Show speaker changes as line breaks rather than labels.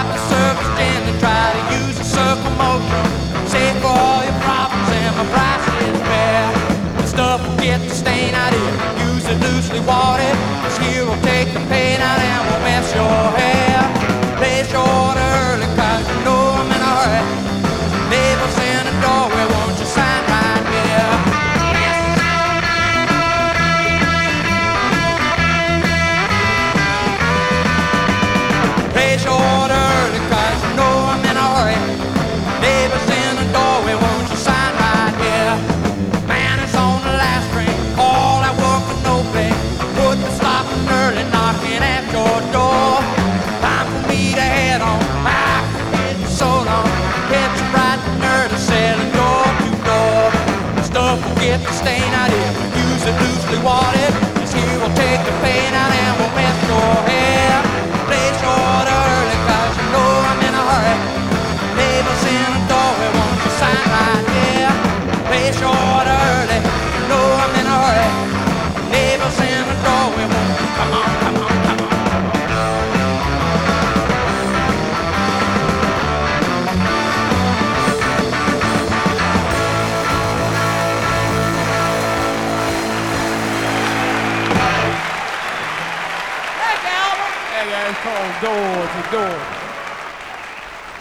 Stop the service and try to use a circle motion. Save for all your problems and my price is fair. The stuff will get the stain out if you use it loosely watered. This here will take the pain out and will mess your hair. Place your order early cause you know I'm in a hurry. Labels in the doorway, won't you sign right here? Place your order early cause you know I'm in a hurry. Labels in the doorway, won't you sign right here? Man is on the last ring, all that work and no pay. Put the stopping early, knocking at your door. Time for me to head on, I could get so long. Catch a bright nerd selling door to door. Stuff will get the stain out if you use it loosely watered. This here will take the pain out and will mess your hair. Place your order early cause you know I'm in a hurry. Labels in the doorway, won't you sign right here? Place your order early, you know I'm in a hurry. Labels in the doorway, won't you come on, come on, come on.
Next album, yeah, it's called Door to Door.